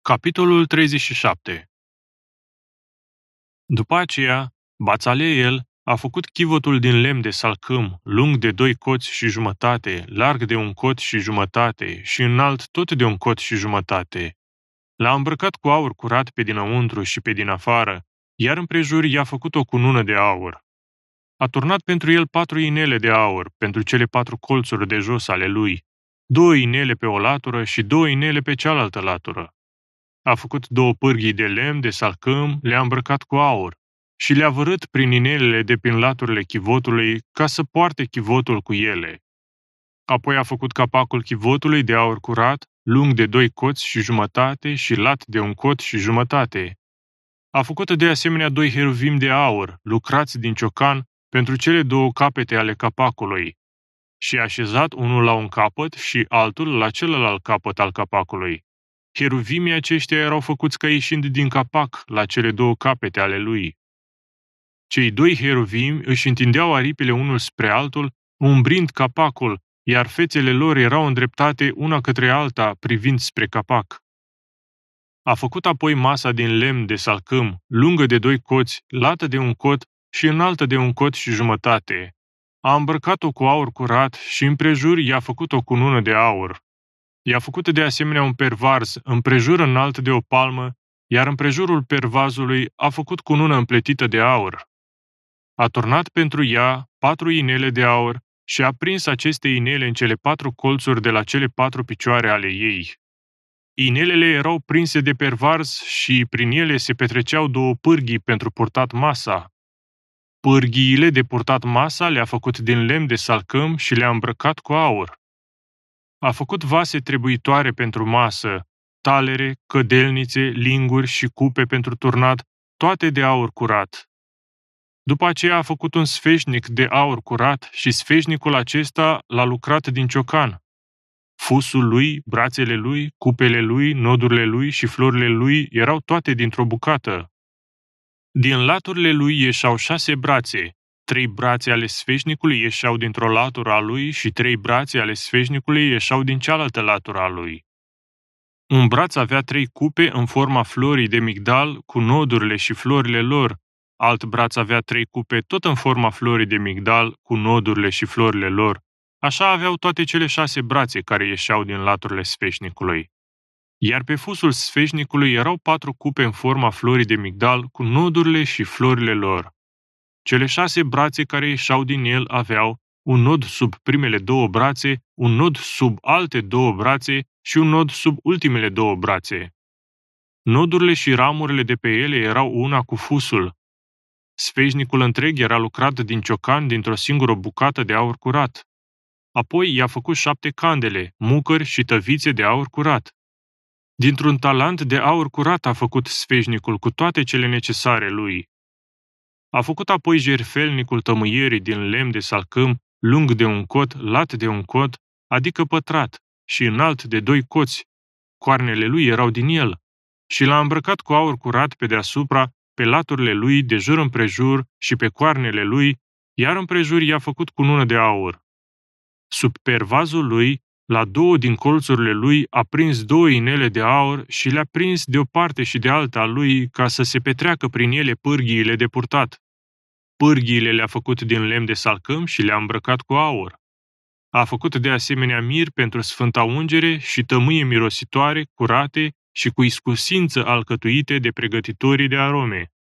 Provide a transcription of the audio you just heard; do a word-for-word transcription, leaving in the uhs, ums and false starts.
Capitolul treizeci și șapte. După aceea, Bațaleel a făcut chivotul din lemn de salcâm, lung de doi coți și jumătate, larg de un cot și jumătate și înalt tot de un cot și jumătate. L-a îmbrăcat cu aur curat pe dinăuntru și pe din afară, iar împrejur i-a făcut o cunună de aur. A turnat pentru el patru inele de aur, pentru cele patru colțuri de jos ale lui, două inele pe o latură și două inele pe cealaltă latură. A făcut două pârghii de lemn de salcâm, le-a îmbrăcat cu aur și le-a vărât prin inelele de prin laturile chivotului ca să poarte chivotul cu ele. Apoi a făcut capacul chivotului de aur curat, lung de doi coți și jumătate și lat de un cot și jumătate. A făcut de asemenea doi heruvim de aur, lucrați din ciocan, pentru cele două capete ale capacului și a așezat unul la un capăt și altul la celălalt capăt al capacului. Heruvimii aceștia erau făcuți ca ieșind din capac la cele două capete ale lui. Cei doi heruvimi își întindeau aripile unul spre altul, umbrind capacul, iar fețele lor erau îndreptate una către alta, privind spre capac. A făcut apoi masa din lemn de salcâm, lungă de doi coți, lată de un cot și înaltă de un cot și jumătate. A îmbrăcat-o cu aur curat și împrejur i-a făcut o cunună de aur. I-a făcut de asemenea un pervaz împrejur înalt de o palmă, iar împrejurul pervazului a făcut cunună împletită de aur. A turnat pentru ea patru inele de aur și a prins aceste inele în cele patru colțuri de la cele patru picioare ale ei. Inelele erau prinse de pervaz și prin ele se petreceau două pârghii pentru purtat masa. Pârghiile de purtat masa le-a făcut din lemn de salcâm și le-a îmbrăcat cu aur. A făcut vase trebuitoare pentru masă, talere, cădelnițe, linguri și cupe pentru turnat, toate de aur curat. După aceea a făcut un sfeșnic de aur curat și sfeșnicul acesta l-a lucrat din ciocan. Fusul lui, brațele lui, cupele lui, nodurile lui și florile lui erau toate dintr-o bucată. Din laturile lui ieșeau șase brațe. Trei brațe ale sfeșnicului ieșeau dintr-o latură a lui și trei brațe ale sfeșnicului ieșeau din cealaltă latură a lui. Un braț avea trei cupe în forma florii de migdal cu nodurile și florile lor, alt braț avea trei cupe tot în forma florii de migdal cu nodurile și florile lor. Așa aveau toate cele șase brațe care ieșeau din laturile sfeșnicului. Iar pe fusul sfeșnicului erau patru cupe în forma florii de migdal cu nodurile și florile lor. Cele șase brațe care ieșeau din el aveau un nod sub primele două brațe, un nod sub alte două brațe și un nod sub ultimele două brațe. Nodurile și ramurile de pe ele erau una cu fusul. Sfeșnicul întreg era lucrat din ciocan dintr-o singură bucată de aur curat. Apoi i-a făcut șapte candele, mucări și tăvițe de aur curat. Dintr-un talent de aur curat a făcut sfeșnicul cu toate cele necesare lui. A făcut apoi jertfelnicul tămâierii din lemn de salcâm, lung de un cot, lat de un cot, adică pătrat, și înalt de doi coți. Coarnele lui erau din el. Și l-a îmbrăcat cu aur curat pe deasupra, pe laturile lui de jur împrejur și pe coarnele lui, iar împrejur i-a făcut cunună de aur. Sub pervazul lui, la două din colțurile lui, a prins două inele de aur și le-a prins de o parte și de alta a lui ca să se petreacă prin ele pârghiile de purtat. Pârghiile le-a făcut din lemn de salcâm și le-a îmbrăcat cu aur. A făcut de asemenea mir pentru sfânta ungere și tămâie mirositoare, curate și cu iscusință alcătuite de pregătitorii de arome.